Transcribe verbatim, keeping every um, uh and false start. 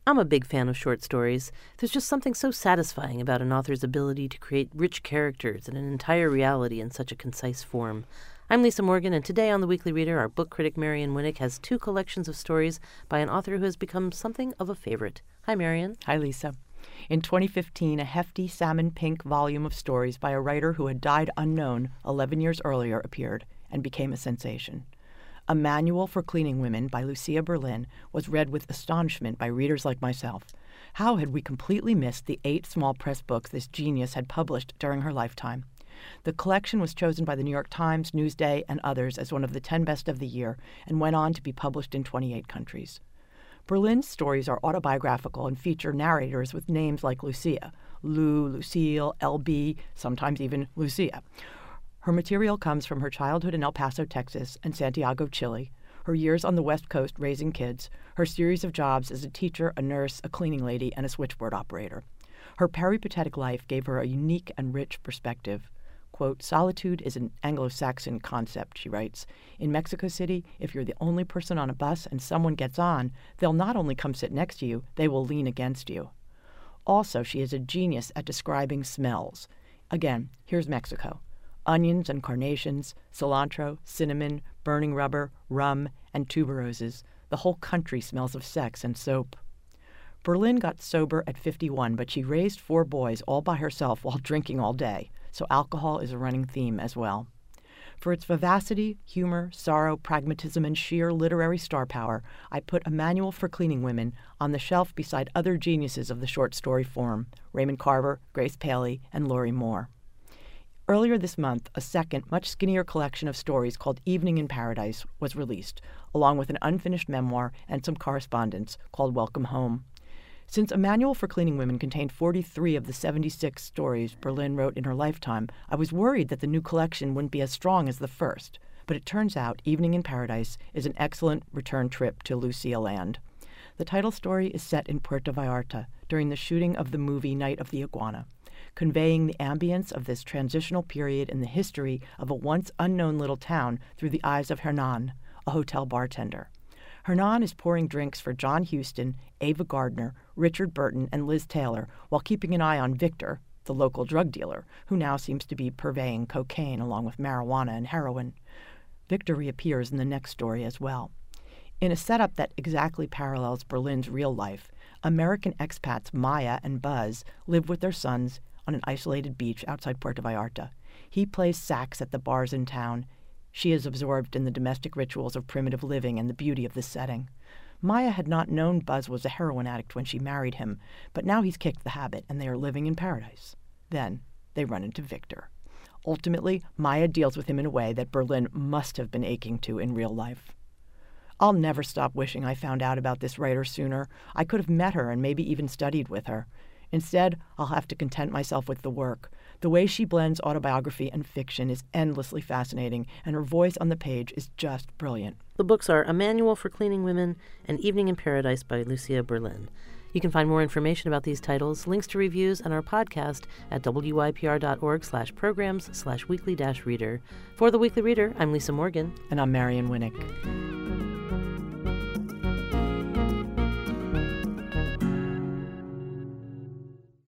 I'm a big fan of short stories. There's just something so satisfying about an author's ability to create rich characters and an entire reality in such a concise form. I'm Lisa Morgan, and today on The Weekly Reader, our book critic Marion Winik has two collections of stories by an author who has become something of a favorite. Hi, Marion. Hi, Lisa. In twenty fifteen, a hefty salmon-pink volume of stories by a writer who had died unknown eleven years earlier appeared and became a sensation. A Manual for Cleaning Women by Lucia Berlin was read with astonishment by readers like myself. How had we completely missed the eight small press books this genius had published during her lifetime? The collection was chosen by the New York Times, Newsday, and others as one of the ten best of the year and went on to be published in twenty-eight countries. Berlin's stories are autobiographical and feature narrators with names like Lucia, Lou, Lucille, L B, sometimes even Lucia. Her material comes from her childhood in El Paso, Texas, and Santiago, Chile, her years on the West Coast raising kids, her series of jobs as a teacher, a nurse, a cleaning lady, and a switchboard operator. Her peripatetic life gave her a unique and rich perspective. Quote, "Solitude is an Anglo-Saxon concept," she writes. "In Mexico City, if you're the only person on a bus and someone gets on, they'll not only come sit next to you, they will lean against you." Also, she is a genius at describing smells. Again, here's Mexico. Onions and carnations, cilantro, cinnamon, burning rubber, rum, and tuberoses. The whole country smells of sex and soap. Berlin got sober at fifty-one, but she raised four boys all by herself while drinking all day, so alcohol is a running theme as well. For its vivacity, humor, sorrow, pragmatism, and sheer literary star power, I put A Manual for Cleaning Women on the shelf beside other geniuses of the short story form, Raymond Carver, Grace Paley, and Lorrie Moore. Earlier this month, a second, much skinnier collection of stories called Evening in Paradise was released, along with an unfinished memoir and some correspondence called Welcome Home. Since A Manual for Cleaning Women contained forty-three of the seventy-six stories Berlin wrote in her lifetime, I was worried that the new collection wouldn't be as strong as the first, but it turns out Evening in Paradise is an excellent return trip to Lucia Land. The title story is set in Puerto Vallarta during the shooting of the movie Night of the Iguana, conveying the ambience of this transitional period in the history of a once unknown little town through the eyes of Hernan, a hotel bartender. Hernan is pouring drinks for John Huston, Ava Gardner, Richard Burton, and Liz Taylor while keeping an eye on Victor, the local drug dealer, who now seems to be purveying cocaine along with marijuana and heroin. Victor reappears in the next story as well. In a setup that exactly parallels Berlin's real life, American expats Maya and Buzz live with their sons on an isolated beach outside Puerto Vallarta. He plays sax at the bars in town. She is absorbed in the domestic rituals of primitive living and the beauty of the setting. Maya had not known Buzz was a heroin addict when she married him, but now he's kicked the habit and they are living in paradise. Then they run into Victor. Ultimately, Maya deals with him in a way that Berlin must have been aching to in real life. I'll never stop wishing I found out about this writer sooner. I could have met her and maybe even studied with her. Instead, I'll have to content myself with the work. The way she blends autobiography and fiction is endlessly fascinating, and her voice on the page is just brilliant. The books are A Manual for Cleaning Women and Evening in Paradise by Lucia Berlin. You can find more information about these titles, links to reviews, and our podcast at wypr.org slash programs slash weekly dash reader. For The Weekly Reader, I'm Lisa Morgan. And I'm Marion Winik.